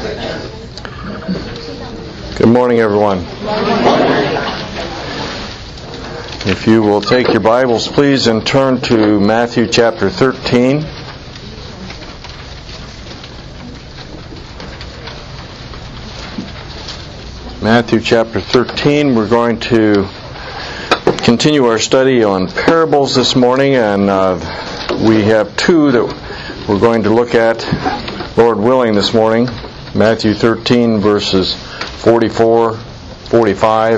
Good morning, everyone. If you will take your Bibles, please, and turn to Matthew chapter 13. Matthew chapter 13, we're going to continue our study on parables this morning, and we have two that we're going to look at, Lord willing, this morning. Matthew 13, verses 44, 45,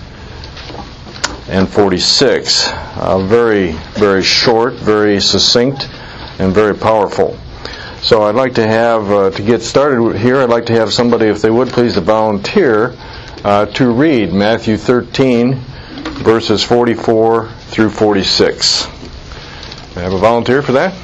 and 46. Very, very short, very succinct, and very powerful. So I'd like to have, to get started here, I'd like to have somebody, if they would please, to volunteer to read Matthew 13, verses 44 through 46. May I have a volunteer for that?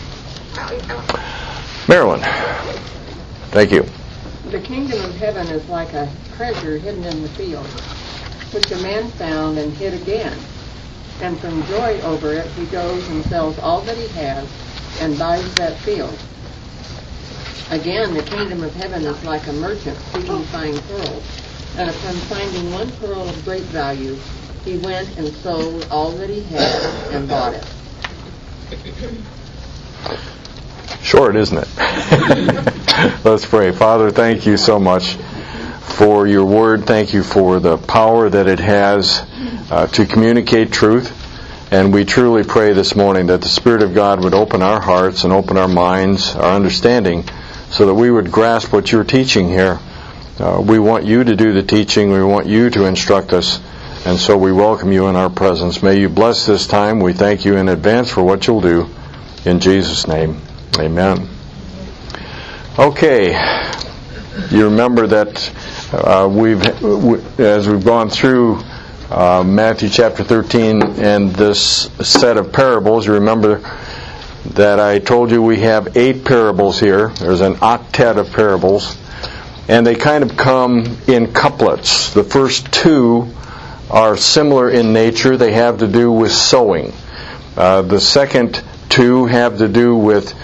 Marilyn. Thank you. The kingdom of heaven is like a treasure hidden in the field, which a man found and hid again. And from joy over it, he goes and sells all that he has and buys that field. Again, the kingdom of heaven is like a merchant seeking fine pearls. And upon finding one pearl of great value, he went and sold all that he had and bought it. Short, isn't it? Let's pray. Father, thank you so much for your word. Thank you for the power that it has to communicate truth. And we truly pray this morning that the Spirit of God would open our hearts and open our minds, our understanding, so that we would grasp what you're teaching here. We want you to do the teaching. We want you to instruct us. And so we welcome you in our presence. May you bless this time. We thank you in advance for what you'll do. In Jesus' name, amen. Okay. You remember that as we've gone through Matthew chapter 13 and this set of parables, you remember that I told you we have 8 parables here. There's an octet of parables. And they kind of come in couplets. The first 2 are similar in nature. They have to do with sowing. The second 2 have to do with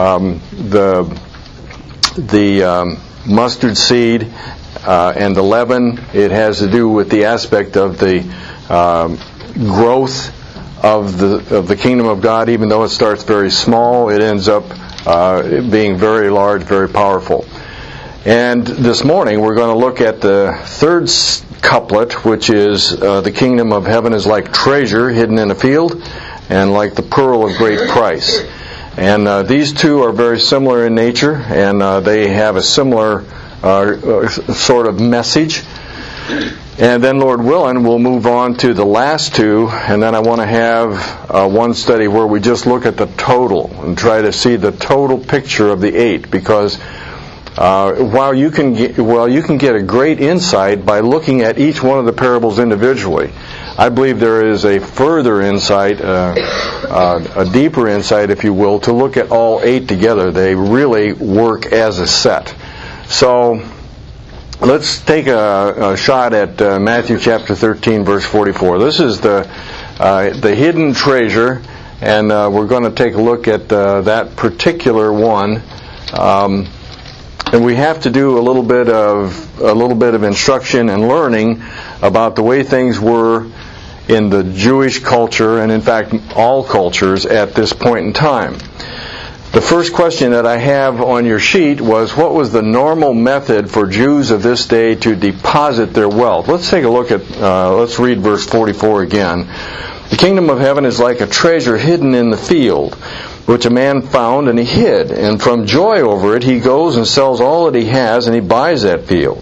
the mustard seed and the leaven. It has to do with the aspect of the growth of the kingdom of God. Even though it starts very small, it ends up being very large, very powerful. And this morning we're going to look at the third couplet, which is the kingdom of heaven is like treasure hidden in a field and like the pearl of great price. And these two are very similar in nature, and they have a similar sort of message. And then, Lord willing, we'll move on to the last 2, and then I want to have one study where we just look at the total and try to see the total picture of the 8, because while you can get a great insight by looking at each one of the parables individually, I believe there is a further insight, a deeper insight, if you will, to look at all 8 together. They really work as a set. So let's take a shot at Matthew chapter 13, verse 44. This is the hidden treasure, and we're going to take a look at that particular one. And we have to do a little bit of instruction and learning about the way things were in the Jewish culture, and in fact all cultures at this point in time. The first question that I have on your sheet was, what was the normal method for Jews of this day to deposit their wealth? Let's take a look at, let's read verse 44 again. The kingdom of heaven is like a treasure hidden in the field, which a man found and he hid. And from joy over it, he goes and sells all that he has and he buys that field.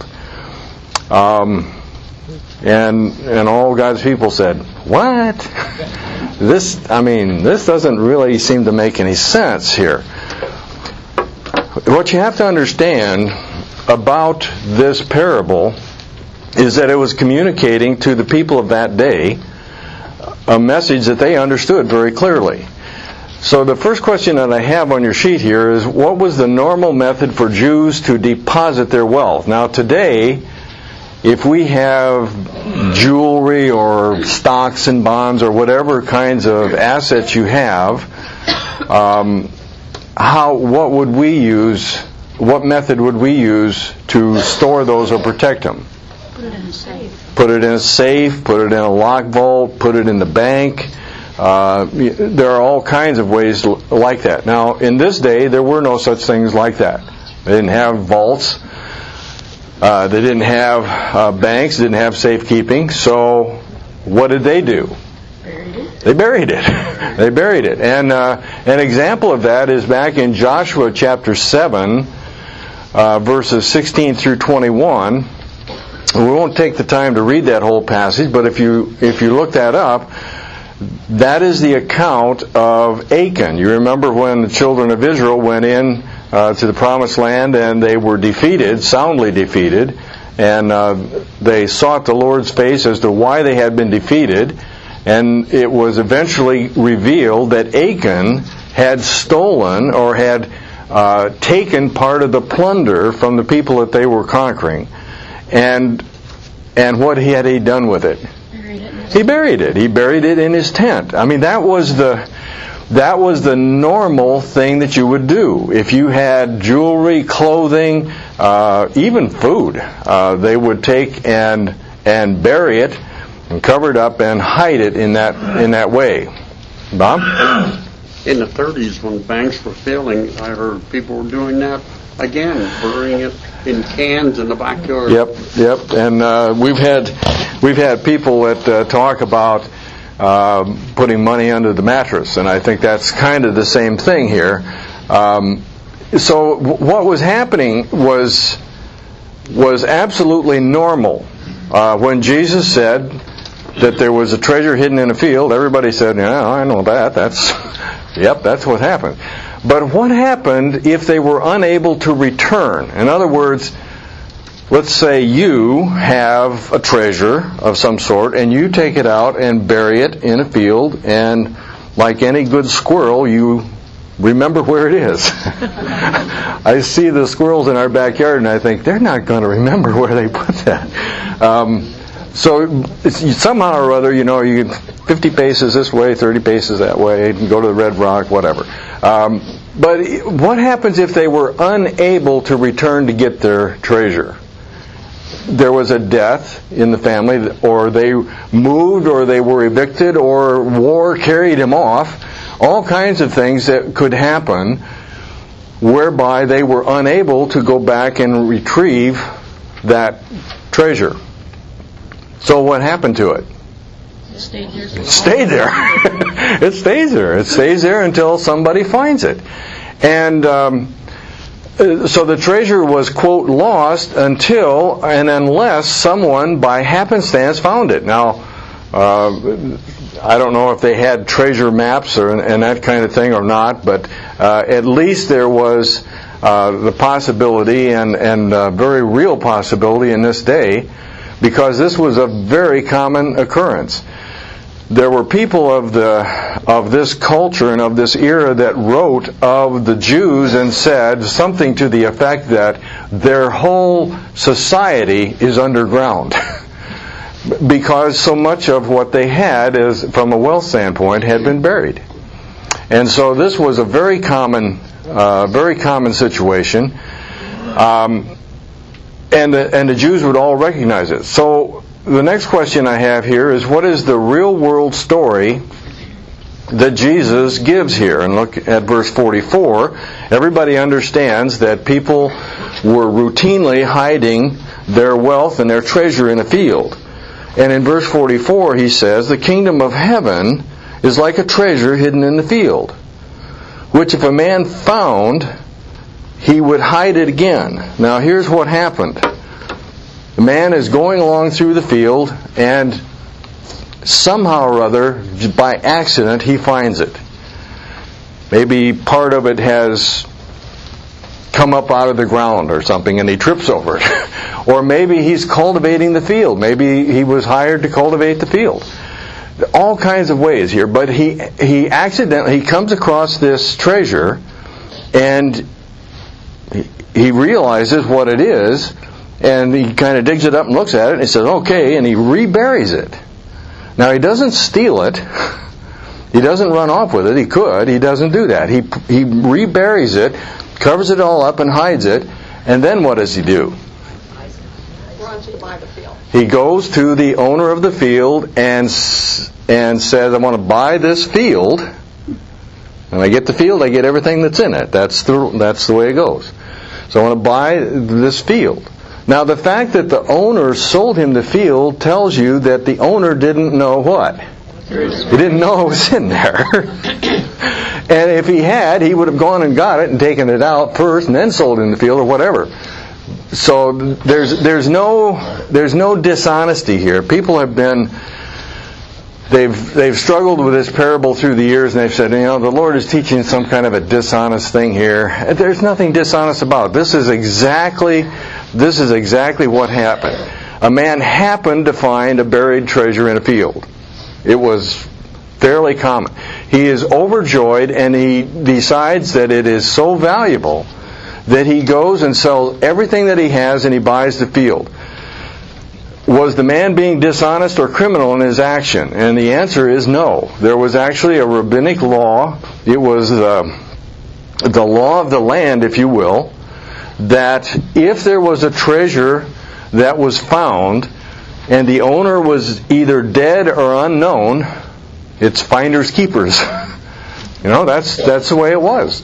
And all God's people said, "What? This doesn't really seem to make any sense here." What you have to understand about this parable is that it was communicating to the people of that day a message that they understood very clearly. So the first question that I have on your sheet here is, what was the normal method for Jews to deposit their wealth? Now today, if we have jewelry or stocks and bonds or whatever kinds of assets you have, what would we use what method would we use to store those or protect them? Put it in a safe. Put it in a safe, put it in a lock vault, put it in the bank. There are all kinds of ways like that. Now, in this day, there were no such things like that. They didn't have vaults. They didn't have banks. They didn't have safekeeping. So, what did they do? Buried it. They buried it. They buried it. And an example of that is back in Joshua chapter 7, verses 16 through 21. We won't take the time to read that whole passage, but if you look that up, that is the account of Achan. You remember when the children of Israel went in to the promised land and they were defeated, soundly defeated, and they sought the Lord's face as to why they had been defeated, and it was eventually revealed that Achan had stolen or had taken part of the plunder from the people that they were conquering. And what had he done with it? He buried it. He buried it in his tent. I mean, that was the normal thing that you would do. If you had jewelry, clothing, even food, they would take and bury it and cover it up and hide it in that way. Bob? In the 30s, when banks were failing, I heard people were doing that again, burying it in cans in the backyard. Yep. And we've had people that talk about putting money under the mattress, and I think that's kind of the same thing here. So what was happening was absolutely normal. When Jesus said that there was a treasure hidden in a field, everybody said, "Yeah, I know that. That's what happened." But what happened if they were unable to return? In other words, let's say you have a treasure of some sort and you take it out and bury it in a field, and like any good squirrel, you remember where it is. I see the squirrels in our backyard and I think, they're not going to remember where they put that. So somehow or other, you get 50 paces this way, 30 paces that way, and go to the Red Rock, whatever. But what happens if they were unable to return to get their treasure? There was a death in the family, or they moved, or they were evicted, or war carried them off. All kinds of things that could happen whereby they were unable to go back and retrieve that treasure. So what happened to it? It stayed there. It stayed there. It stays there. It stays there until somebody finds it. And so the treasure was, quote, lost until and unless someone by happenstance found it. Now, I don't know if they had treasure maps and that kind of thing or not, but at least there was the possibility and very real possibility in this day, because this was a very common occurrence. There were people of this culture and of this era that wrote of the Jews and said something to the effect that their whole society is underground because so much of what they had, from a wealth standpoint, had been buried. And so this was a very common situation. And the Jews would all recognize it. So the next question I have here is, what is the real world story that Jesus gives here? And look at verse 44. Everybody understands that people were routinely hiding their wealth and their treasure in a field. And in verse 44 he says, "The kingdom of heaven is like a treasure hidden in the field, which if a man found, he would hide it again." Now here's what happened. The man is going along through the field, and somehow or other, by accident, he finds it. Maybe part of it has come up out of the ground or something, and he trips over it. Or maybe he's cultivating the field. Maybe he was hired to cultivate the field. All kinds of ways here. But he accidentally comes across this treasure, and he realizes what it is, and he kind of digs it up and looks at it, and he says, "Okay," and he reburies it. Now, he doesn't steal it. He doesn't run off with it. He could. He doesn't do that. He reburies it, covers it all up and hides it. And then what does he do? Runs to buy the field. He goes to the owner of the field and says, I want to buy this field. When I get the field, I get everything that's in it. That's the way it goes. So I want to buy this field. Now, the fact that the owner sold him the field tells you that the owner didn't know what? He didn't know it was in there. And if he had, he would have gone and got it and taken it out first and then sold him the field or whatever. So there's no dishonesty here. People have been... They've struggled with this parable through the years, and they've said, the Lord is teaching some kind of a dishonest thing here. There's nothing dishonest about it. This is exactly what happened. A man happened to find a buried treasure in a field. It was fairly common. He is overjoyed, and he decides that it is so valuable that he goes and sells everything that he has, and he buys the field. Was the man being dishonest or criminal in his action? And the answer is no. There was actually a rabbinic law. It was the law of the land, if you will, that if there was a treasure that was found and the owner was either dead or unknown, it's finders keepers. That's the way it was.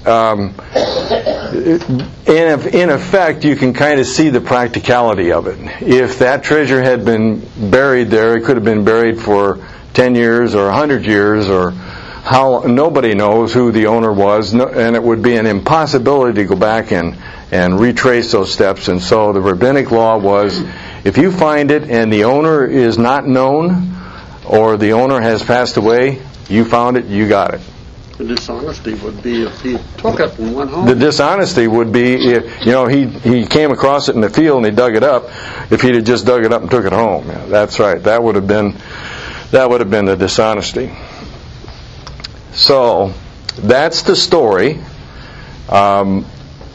In effect, you can kind of see the practicality of it. If that treasure had been buried there, it could have been buried for 10 years or 100 years or how nobody knows who the owner was, and it would be an impossibility to go back and retrace those steps. And so the rabbinic law was, if you find it and the owner is not known or the owner has passed away, you found it, you got it. The dishonesty would be if he took it and went home. The dishonesty would be if he came across it in the field and he dug it up. If he'd have just dug it up and took it home, that's right. That would have been the dishonesty. So that's the story. Now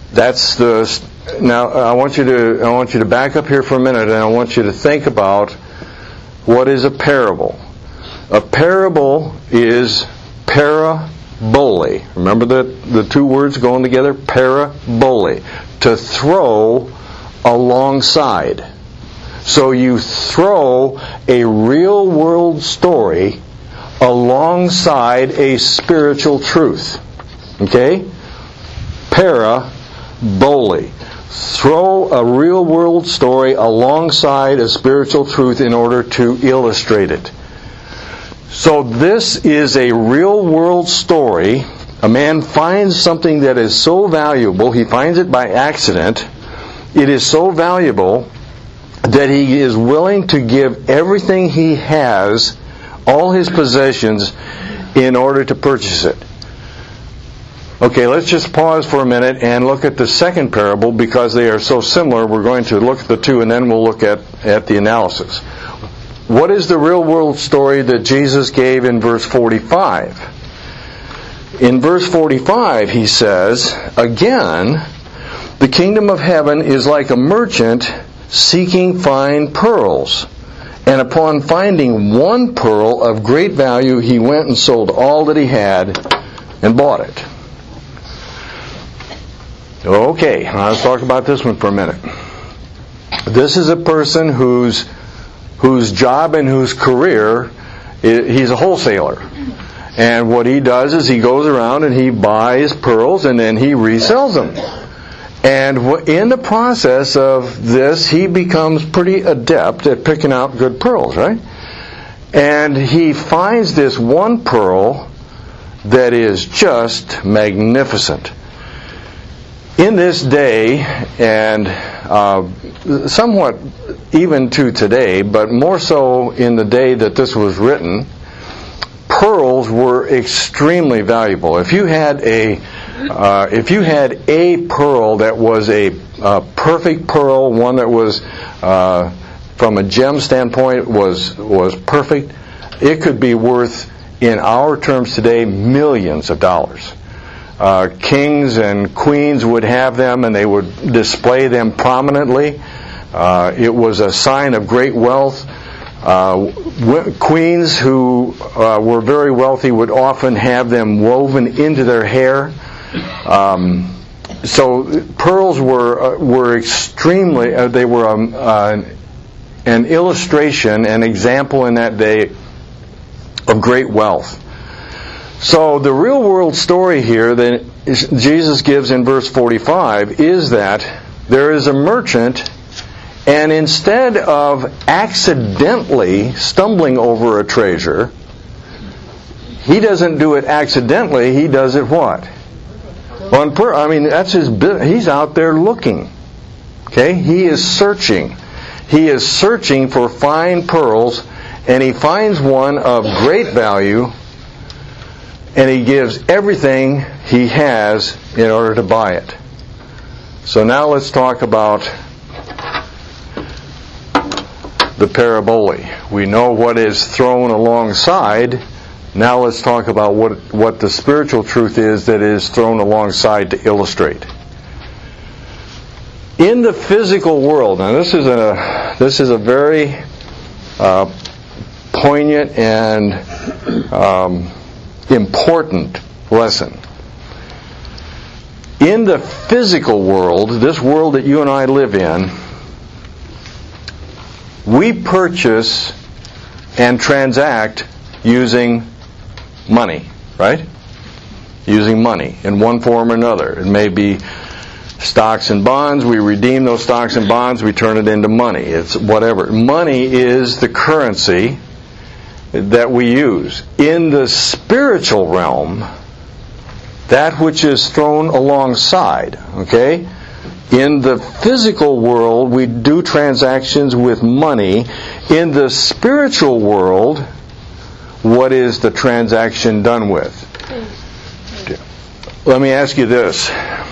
I want you to back up here for a minute, and I want you to think about what is a parable. A parable is parabole. Remember the two words going together? Parabole. To throw alongside. So you throw a real world story alongside a spiritual truth. Okay? Parabole. Throw a real world story alongside a spiritual truth in order to illustrate it. So this is a real world story. A man finds something that is so valuable, he finds it by accident. It is so valuable that he is willing to give everything he has, all his possessions, in order to purchase it. Okay, let's just pause for a minute and look at the second parable because they are so similar. We're going to look at the two and then we'll look at the analysis. What is the real world story that Jesus gave in verse 45? In verse 45 he says, again, the kingdom of heaven is like a merchant seeking fine pearls. And upon finding one pearl of great value, he went and sold all that he had and bought it. Okay, let's talk about this one for a minute. This is a person whose job and whose career, he's a wholesaler. And what he does is he goes around and he buys pearls and then he resells them. And in the process of this, he becomes pretty adept at picking out good pearls, right? And he finds this one pearl that is just magnificent. In this day, and somewhat even to today, but more so in the day that this was written, pearls were extremely valuable. If you had a pearl that was a perfect pearl, one that was from a gem standpoint was perfect, it could be worth, in our terms today, millions of dollars. Kings and queens would have them and they would display them prominently. It was a sign of great wealth. Queens who were very wealthy would often have them woven into their hair. So pearls were extremely. They were an illustration, an example in that day of great wealth. So the real world story here that Jesus gives in verse 45 is that there is a merchant, and instead of accidentally stumbling over a treasure, he doesn't do it accidentally. He does it what? That's his business. He's out there looking. Okay? He is searching. He is searching for fine pearls, and he finds one of great value, and he gives everything he has in order to buy it. So now let's talk about the parabole. We know what is thrown alongside. Now let's talk about what the spiritual truth is that is thrown alongside to illustrate. In the physical world, now this is a very poignant and important lesson. In the physical world, this world that you and I live in, we purchase and transact using money, right? Using money in one form or another. It may be stocks and bonds. We redeem those stocks and bonds. We turn it into money. It's whatever. Money is the currency that we use. In the spiritual realm, that which is thrown alongside, okay? In the physical world, we do transactions with money. In the spiritual world, what is the transaction done with? Let me ask you this.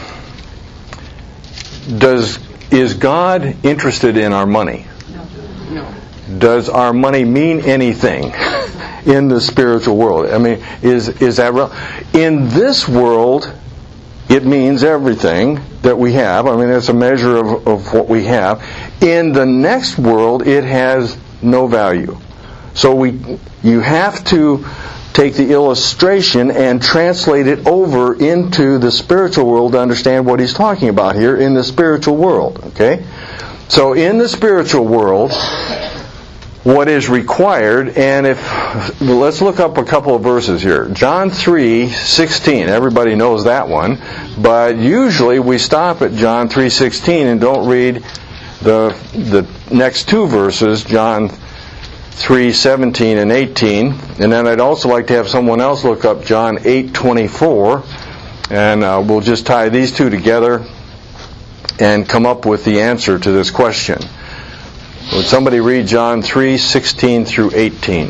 Is God interested in our money? No. Does our money mean anything in the spiritual world? I mean, is that real? In this world, it means everything that we have. I mean, it's a measure of what we have. In the next world, it has no value. So you have to take the illustration and translate it over into the spiritual world to understand what he's talking about here in the spiritual world. Okay? So in the spiritual world, what is required, and let's look up a couple of verses here. John 3:16. Everybody knows that one, but usually we stop at John 3:16 and don't read the next two verses, John 3:17 and 18. And then I'd also like to have someone else look up John 8:24, and we'll just tie these two together and come up with the answer to this question. Would somebody read John 3:16 through 18?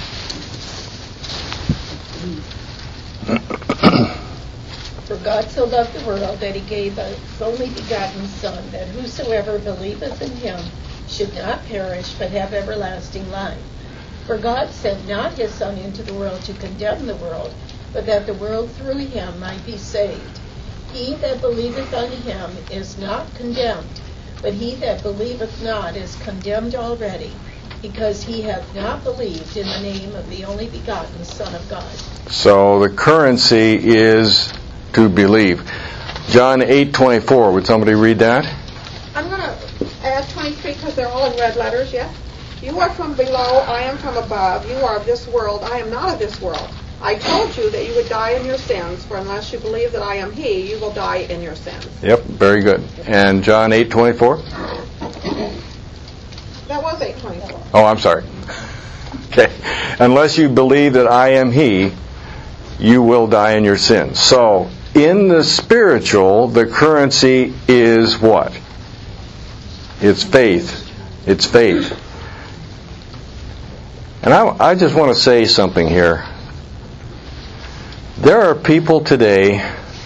For God so loved the world that he gave his only begotten Son, that whosoever believeth in him should not perish, but have everlasting life. For God sent not his Son into the world to condemn the world, but that the world through him might be saved. He that believeth on him is not condemned, but he that believeth not is condemned already, because he hath not believed in the name of the only begotten Son of God. So the currency is to believe. John 8:24. Would somebody read that? I'm going to add 23 because they're all in red letters, yes? You are from below, I am from above. You are of this world, I am not of this world. I told you that you would die in your sins, for unless you believe that I am he, you will die in your sins. Yep, very good. And John 8:24? That was 8:24. Oh, I'm sorry. Okay. Unless you believe that I am he, you will die in your sins. So, in the spiritual, the currency is what? It's faith. It's faith. And I just want to say something here. There are people today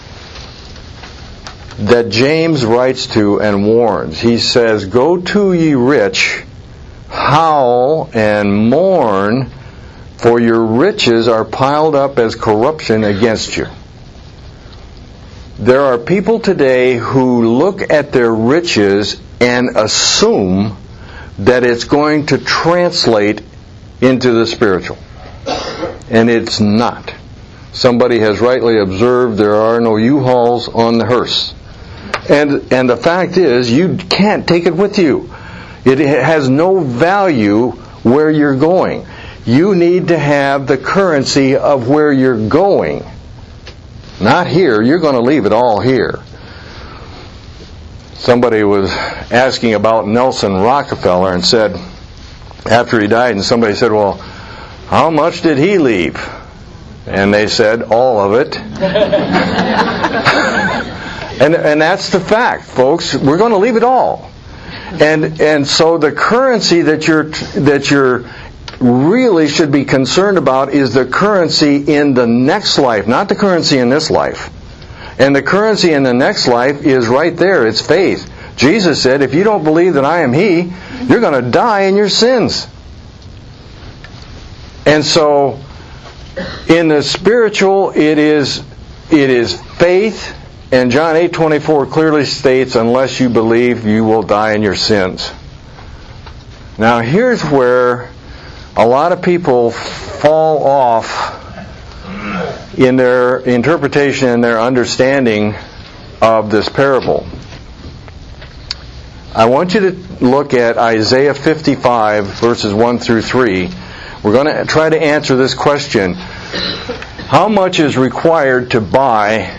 that James writes to and warns. He says, "Go to ye rich, howl and mourn, for your riches are piled up as corruption against you." There are people today who look at their riches and assume that it's going to translate into the spiritual. And it's not. Somebody has rightly observed there are no U-Hauls on the hearse. And the fact is, you can't take it with you. It has no value where you're going. You need to have the currency of where you're going. Not here. You're going to leave it all here. Somebody was asking about Nelson Rockefeller and said, after he died, and somebody said, well, how much did he leave? And they said, all of it. And that's the fact, folks. We're going to leave it all. And so the currency that you're really should be concerned about is the currency in the next life, not the currency in this life. And the currency in the next life is right there. It's faith. Jesus said, if you don't believe that I am He, you're going to die in your sins. And so, in the spiritual, it is faith. And John 8:24 clearly states, unless you believe, you will die in your sins. Now here's where a lot of people fall off in their interpretation and their understanding of this parable. I want you to look at Isaiah 55, verses 1 through 3. We're going to try to answer this question. How much is required to buy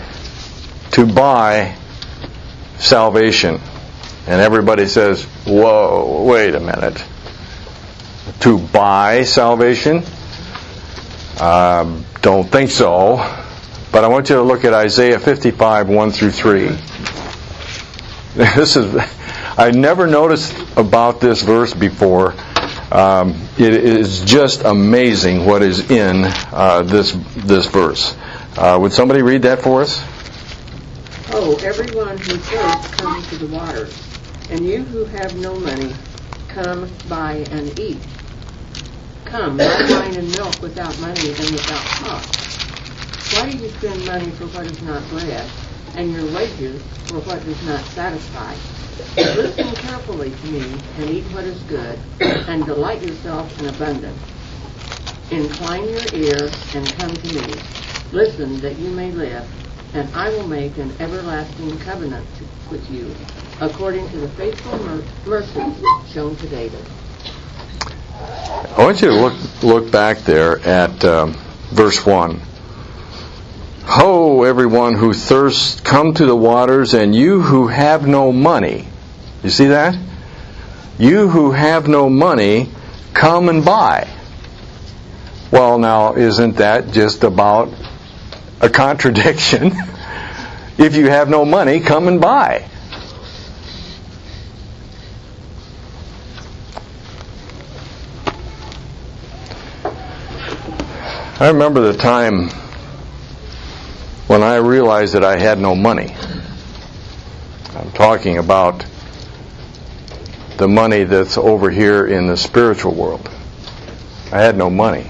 salvation? And everybody says, whoa, wait a minute. To buy salvation? Don't think so. But I want you to look at Isaiah 55, 1 through 3. I never noticed about this verse before. It is just amazing what is in this verse. Would somebody read that for us? Oh, everyone who thirsts, come to the waters, and you who have no money, come buy and eat. Come, buy wine and milk without money and without cost. Why do you spend money for what is not bread, and your wages for what does not satisfy? Listen carefully to me, and eat what is good, and delight yourself in abundance. Incline your ear, and come to me. Listen, that you may live, and I will make an everlasting covenant with you, according to the faithful mercies shown to David. I want you to look back there at verse 1. Ho, everyone who thirsts, come to the waters, and you who have no money. You see that? You who have no money, come and buy. Well, now, isn't that just about a contradiction? If you have no money, come and buy. I remember the time when I realized that I had no money. I'm talking about the money that's over here in the spiritual world. I had no money.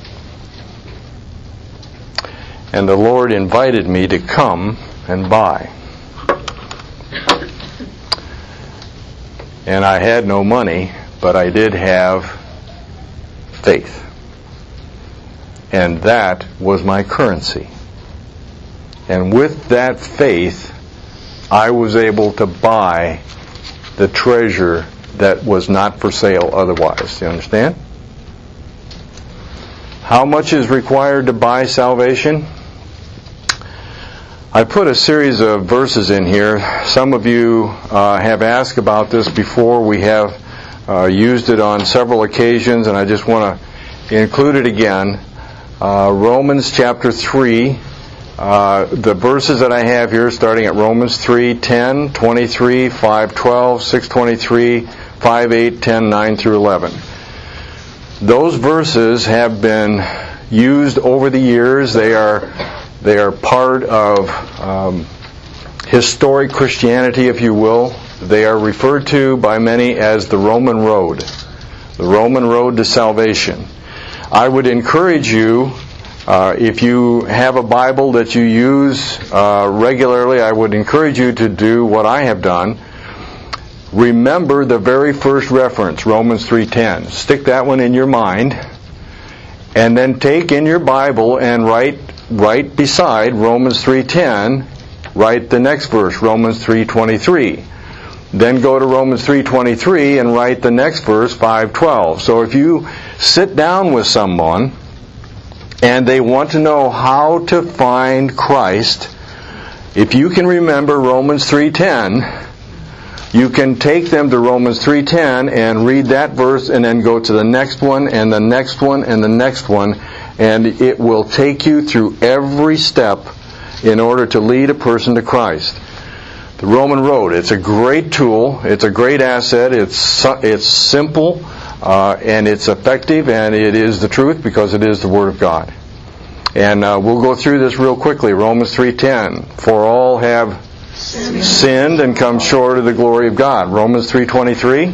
And the Lord invited me to come and buy. And I had no money, but I did have faith. And that was my currency. And with that faith, I was able to buy the treasure that was not for sale otherwise. Do you understand? How much is required to buy salvation? I put a series of verses in here. Some of you have asked about this before. We have used it on several occasions, and I just want to include it again. Romans chapter 3. The verses that I have here, starting at Romans 3:10, 23, 5:12, 6:23, 5:8, 10, 9 through 11. Those verses have been used over the years. They are part of historic Christianity, if you will. They are referred to by many as the Roman road to salvation. I would encourage you, if you have a Bible that you use regularly, I would encourage you to do what I have done. Remember the very first reference, Romans 3:10. Stick that one in your mind, and then take in your Bible and write beside Romans 3:10, write the next verse, Romans 3:23. Then go to Romans 3:23 and write the next verse, 5:12. So if you sit down with someone and they want to know how to find Christ, if you can remember Romans 3:10, you can take them to Romans 3:10 and read that verse and then go to the next one and the next one and the next one, and it will take you through every step in order to lead a person to Christ. The Roman Road, it's a great tool, it's a great asset, it's simple, and it's effective, and it is the truth because it is the Word of God. And we'll go through this real quickly. Romans 3:10, for all have sinned and come short of the glory of God. Romans 3:23.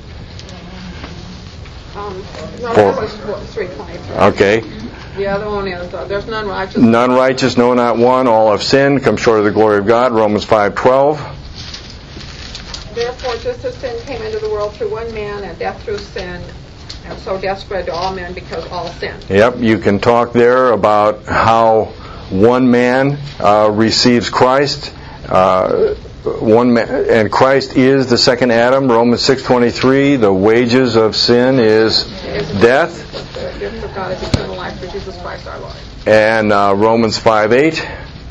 No, that was 3:23. Okay. The other one is, there's none righteous. None righteous, no, not one. All have sinned, come short of the glory of God. Romans 5:12. Therefore, just as sin came into the world through one man, and death through sin, and so death spread to all men because all sinned. Yep, you can talk there about how one man receives Christ. One man, and Christ is the second Adam. Romans 6:23. The wages of sin is death. The gift of God is eternal life through Jesus Christ our Lord. And Romans 5:8.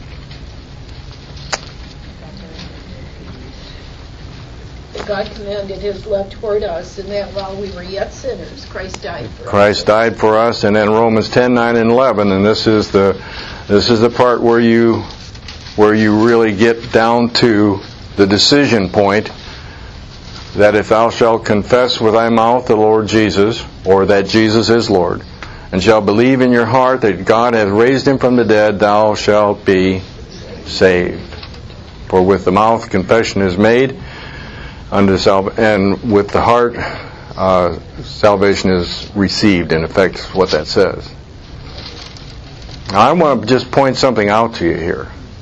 God commended His love toward us, and that while we were yet sinners, Christ died for us. Christ died for us. And then Romans 10:9 and 11. And this is the part where you really get down to the decision point, that if thou shalt confess with thy mouth the Lord Jesus, or that Jesus is Lord, and shalt believe in your heart that God hath raised Him from the dead, thou shalt be saved. For with the mouth confession is made unto salvation, and with the heart salvation is received. In effect, is what that says. Now, I want to just point something out to you here.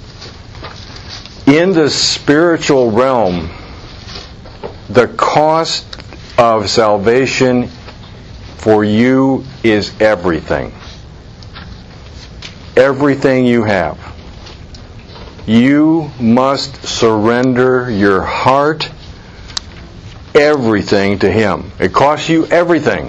In the spiritual realm, the cost of salvation for you is everything. Everything you have. You must surrender your heart, everything to Him. It costs you everything.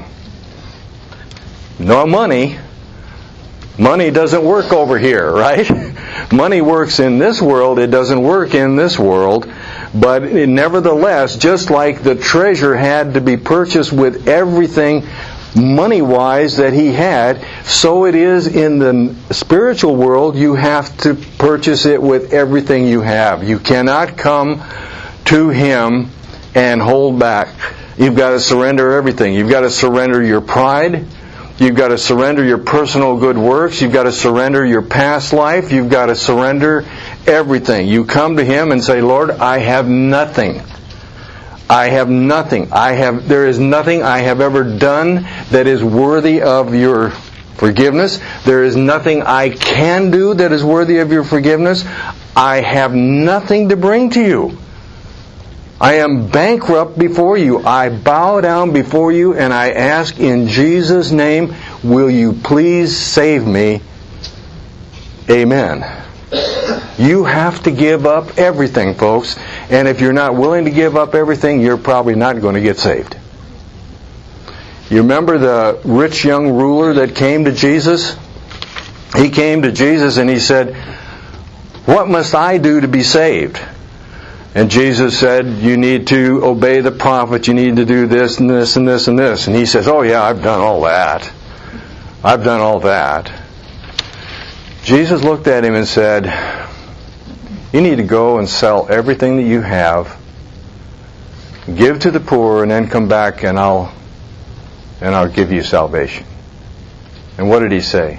No money. Money doesn't work over here, right? Money works in this world, it doesn't work in this world. But nevertheless, just like the treasure had to be purchased with everything money-wise that he had, so it is in the spiritual world. You have to purchase it with everything you have. You cannot come to Him and hold back. You've got to surrender everything. You've got to surrender your pride. You've got to surrender your personal good works. You've got to surrender your past life. You've got to surrender everything. You come to Him and say, Lord, I have nothing. I have nothing. There is nothing I have ever done that is worthy of your forgiveness. There is nothing I can do that is worthy of your forgiveness. I have nothing to bring to you. I am bankrupt before you. I bow down before you and I ask in Jesus' name, will you please save me? Amen. You have to give up everything, folks. And if you're not willing to give up everything, you're probably not going to get saved. You remember the rich young ruler that came to Jesus? He came to Jesus and he said, what must I do to be saved? And Jesus said, you need to obey the prophet, you need to do this and this and this and this. And he says, oh yeah, I've done all that. I've done all that. Jesus looked at him and said, you need to go and sell everything that you have, give to the poor, and then come back and I'll give you salvation. And what did he say?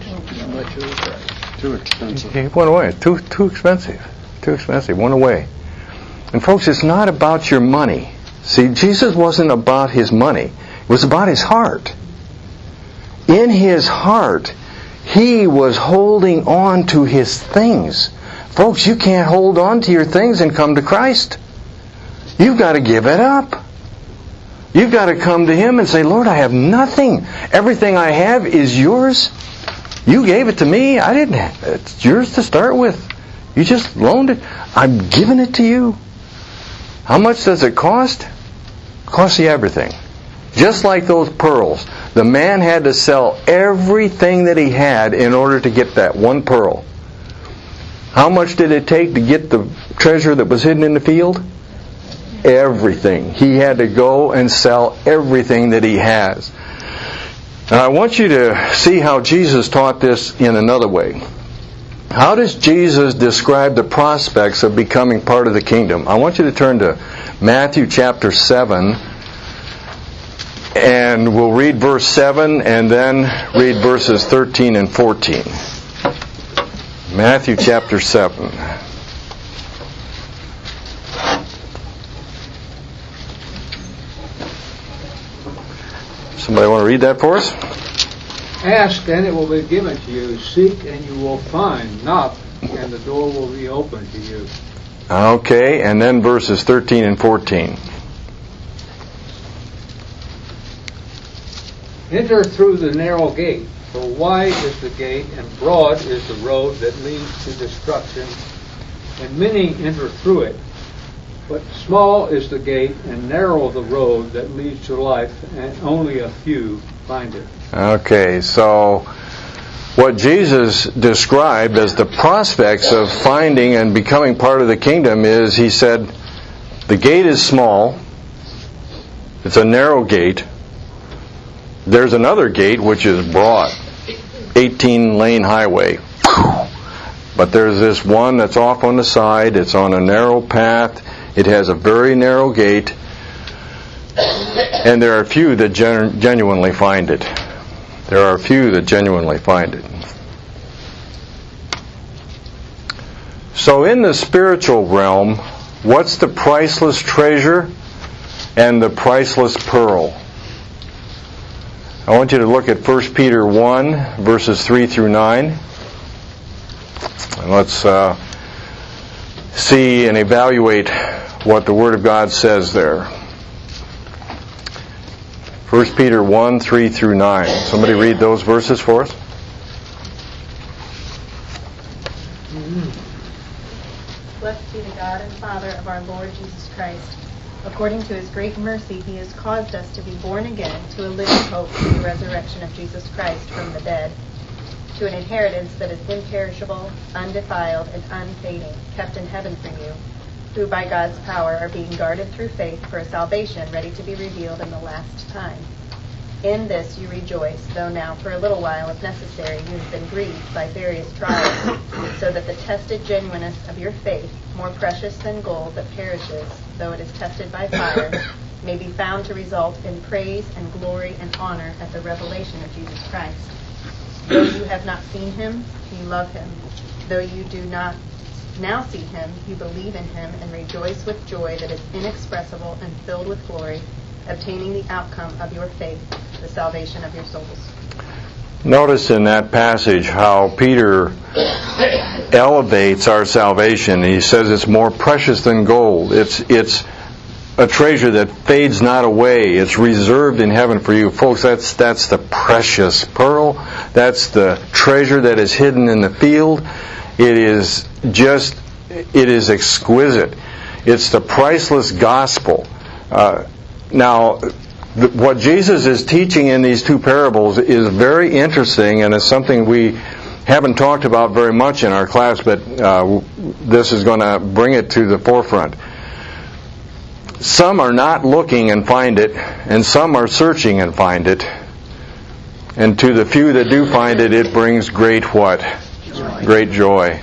Too expensive. He went away. Too expensive. Too expensive. Went away. And folks, it's not about your money. See, Jesus wasn't about his money. It was about his heart. In his heart, he was holding on to his things. Folks, you can't hold on to your things and come to Christ. You've got to give it up. You've got to come to Him and say, Lord, I have nothing. Everything I have is yours. You gave it to me. I didn't. It's yours to start with. You just loaned it? I'm giving it to you? How much does it cost? It costs you everything. Just like those pearls. The man had to sell everything that he had in order to get that one pearl. How much did it take to get the treasure that was hidden in the field? Everything. He had to go and sell everything that he has. And I want you to see how Jesus taught this in another way. How does Jesus describe the prospects of becoming part of the kingdom? I want you to turn to Matthew chapter 7, and we'll read verse 7 and then read verses 13 and 14. Matthew chapter 7. Somebody want to read that for us? Ask, and it will be given to you. Seek, and you will find. Knock, and the door will be opened to you. Okay, and then verses 13 and 14. Enter through the narrow gate, for wide is the gate, and broad is the road that leads to destruction, and many enter through it. But small is the gate, and narrow the road that leads to life, and only a few find it. Okay, so what Jesus described as the prospects of finding and becoming part of the kingdom is, he said, the gate is small, it's a narrow gate. There's another gate which is broad, 18-lane highway. But there's this one that's off on the side, it's on a narrow path, it has a very narrow gate, and there are few that genuinely find it. There are few that genuinely find it. So in the spiritual realm, what's the priceless treasure and the priceless pearl? I want you to look at 1 Peter 1, verses 3 through 9. And let's see and evaluate what the Word of God says there. 1 Peter 1, 3 through 9. Somebody read those verses for us. Blessed be the God and Father of our Lord Jesus Christ. According to His great mercy, He has caused us to be born again to a living hope through the resurrection of Jesus Christ from the dead, to an inheritance that is imperishable, undefiled, and unfading, kept in heaven for you, who by God's power are being guarded through faith for a salvation ready to be revealed in the last time. In this you rejoice, though now for a little while, if necessary, you have been grieved by various trials, so that the tested genuineness of your faith, more precious than gold that perishes, though it is tested by fire, may be found to result in praise and glory and honor at the revelation of Jesus Christ. Though you have not seen Him, you love Him. Though you do not now see Him, you believe in Him and rejoice with joy that is inexpressible and filled with glory, obtaining the outcome of your faith, the salvation of your souls. Notice in that passage how Peter elevates our salvation. He says it's more precious than gold. It's a treasure that fades not away. It's reserved in heaven for you. Folks, that's the precious pearl. That's the treasure that is hidden in the field. It is exquisite. It's the priceless gospel. Now, what Jesus is teaching in these two parables is very interesting, and it's something we haven't talked about very much in our class, but this is going to bring it to the forefront. Some are not looking and find it, and some are searching and find it. And to the few that do find it, it brings great what? Joy. Great joy.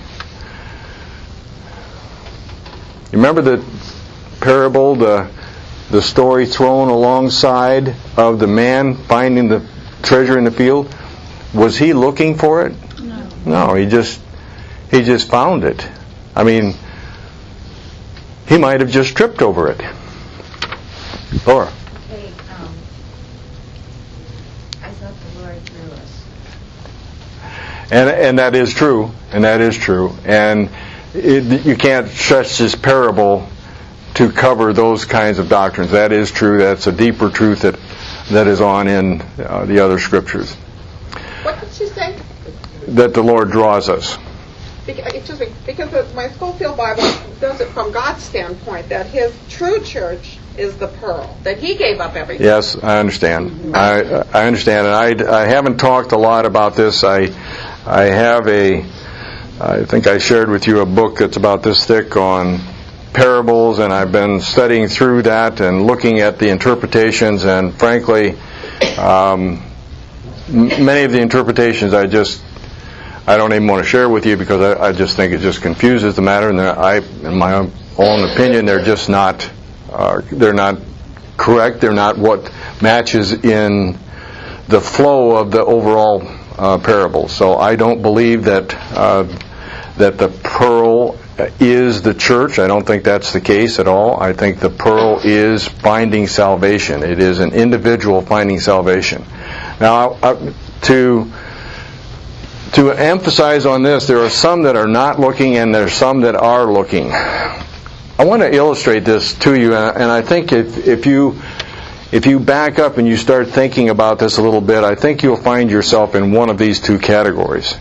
You remember the parable, the story thrown alongside of the man finding the treasure in the field? Was he looking for it? No, he just found it. I mean, he might have just tripped over it. Laura. Hey, I thought the Lord drew us. And that is true. And that is true. And you can't stretch this parable to cover those kinds of doctrines. That is true. That's a deeper truth that is on in the other scriptures. What did she say? That the Lord draws us. because my Schofield Bible does it from God's standpoint, that His true church is the pearl, that He gave up everything. Yes, I understand. I understand, and I haven't talked a lot about this. I think I shared with you a book that's about this thick on parables, and I've been studying through that and looking at the interpretations, and frankly, many of the interpretations I don't even want to share with you because I just think it just confuses the matter, and in my own opinion, they're just not they're not correct. They're not what matches in the flow of the overall parable. So I don't believe that the pearl is the church. I don't think that's the case at all. I think the pearl is finding salvation. It is an individual finding salvation. Now, to emphasize on this, there are some that are not looking and there are some that are looking. I want to illustrate this to you, and I think if you back up and you start thinking about this a little bit, I think you'll find yourself in one of these two categories.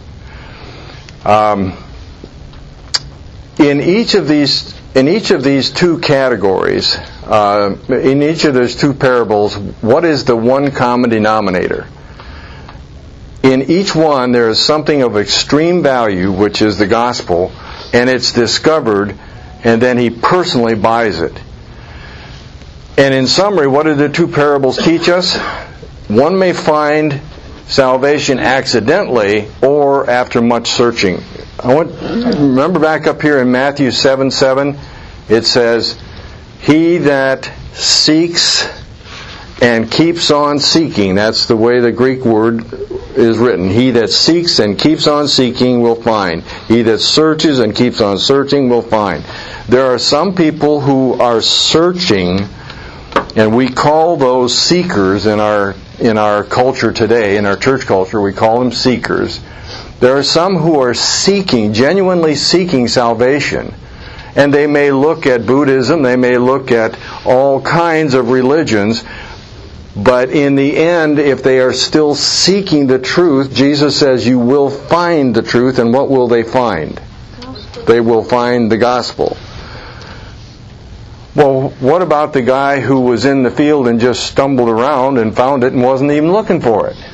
In each of these two categories, in each of those two parables, what is the one common denominator? In each one, there is something of extreme value, which is the gospel, and it's discovered, and then he personally buys it. And in summary, what do the two parables teach us? One may find salvation accidentally or after much searching. Remember back up here in Matthew 7:7, it says, "He that seeks and keeps on seeking," that's the way the Greek word is written. "He that seeks and keeps on seeking will find. He that searches and keeps on searching will find." There are some people who are searching, and we call those seekers in our culture today, in our church culture, we call them seekers. There are some who are seeking, genuinely seeking salvation. And they may look at Buddhism, they may look at all kinds of religions, but in the end, if they are still seeking the truth, Jesus says you will find the truth, and what will they find? They will find the gospel. Well, what about the guy who was in the field and just stumbled around and found it and wasn't even looking for it?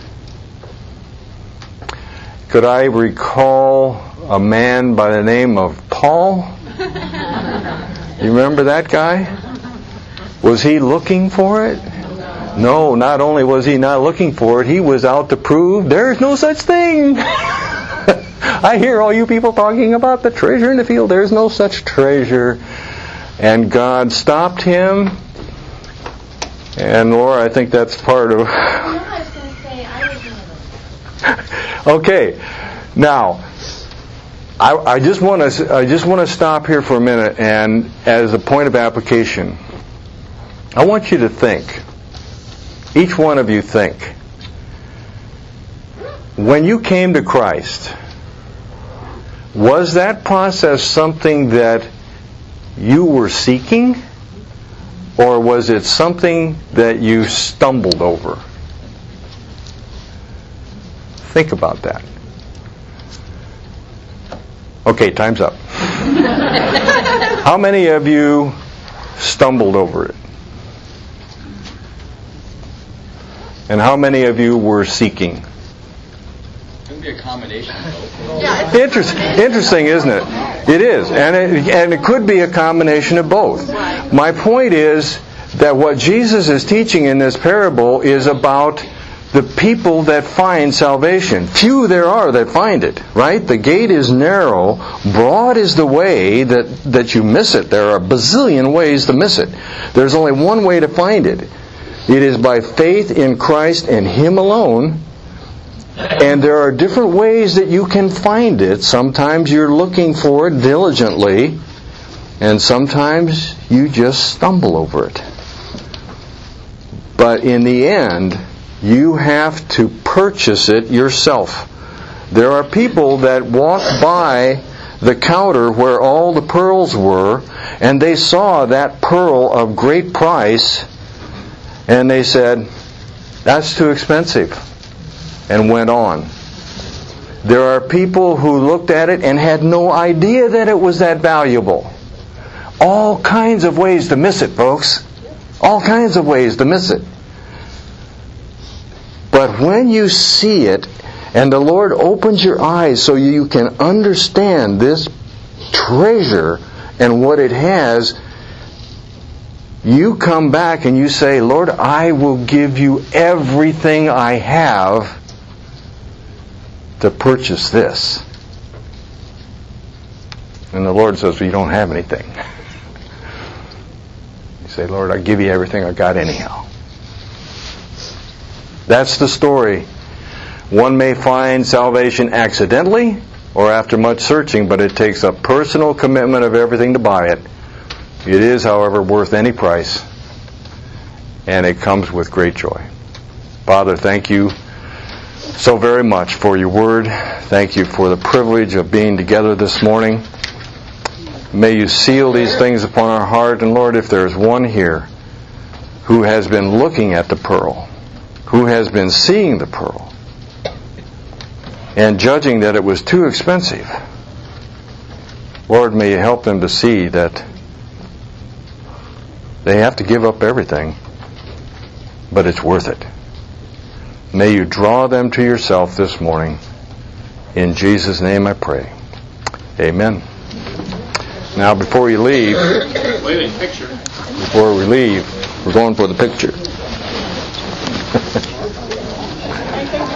Could I recall a man by the name of Paul? You remember that guy? Was he looking for it? No, not only was he not looking for it, he was out to prove there's no such thing. I hear all you people talking about the treasure in the field. There's no such treasure. And God stopped him. And Laura, I think that's part of... No, I was going to say I was one of them. Okay. Now, I just want to stop here for a minute, and as a point of application, I want you to think. Each one of you think. When you came to Christ, was that process something that you were seeking, or was it something that you stumbled over? Think about that. Okay, time's up. How many of you stumbled over it? And how many of you were seeking? It can be a combination of both. Interesting, isn't it? It is, and it could be a combination of both. My point is that what Jesus is teaching in this parable is about the people that find salvation. Few there are that find it, right? The gate is narrow, broad is the way that you miss it. There are a bazillion ways to miss it. There's only one way to find it. It is by faith in Christ and Him alone. And there are different ways that you can find it. Sometimes you're looking for it diligently, and sometimes you just stumble over it. But in the end, you have to purchase it yourself. There are people that walk by the counter where all the pearls were, and they saw that pearl of great price, and they said, "That's too expensive," and went on. There are people who looked at it and had no idea that it was that valuable. All kinds of ways to miss it, folks. All kinds of ways to miss it. But when you see it, and the Lord opens your eyes so you can understand this treasure and what it has, you come back and you say, Lord, I will give you everything I have to purchase this. And the Lord says, well, you don't have anything. You say, Lord, I give you everything I got anyhow. That's the story. One may find salvation accidentally or after much searching, but it takes a personal commitment of everything to buy it. It is, however, worth any price, and it comes with great joy. Father, thank you so very much for your word. Thank you for the privilege of being together this morning. May you seal these things upon our heart. And Lord, if there is one here who has been looking at the pearl, who has been seeing the pearl, and judging that it was too expensive, Lord, may you help them to see that they have to give up everything, but it's worth it. May you draw them to yourself this morning. In Jesus' name I pray. Amen. Now, before we leave, we're going for the picture.